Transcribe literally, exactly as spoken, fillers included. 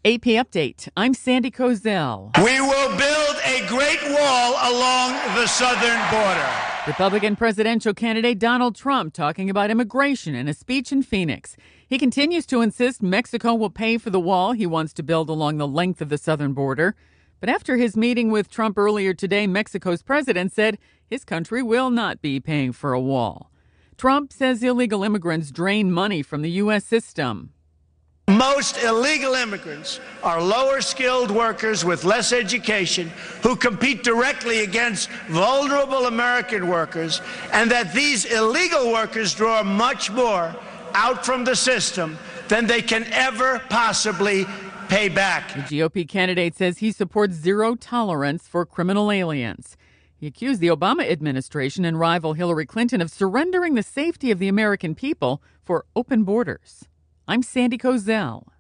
A P Update. I'm Sandy Kozel. We will build a great wall along the southern border. Republican presidential candidate Donald Trump talking about immigration in a speech in Phoenix. He continues to insist Mexico will pay for the wall he wants to build along the length of the southern border. But after his meeting with Trump earlier today, Mexico's president said his country will not be paying for a wall. Trump says illegal immigrants drain money from the U S system. Most illegal immigrants are lower-skilled workers with less education who compete directly against vulnerable American workers, and that these illegal workers draw much more out from the system than they can ever possibly pay back. The G O P candidate says he supports zero tolerance for criminal aliens. He accused the Obama administration and rival Hillary Clinton of surrendering the safety of the American people for open borders. I'm Sandy Kozel.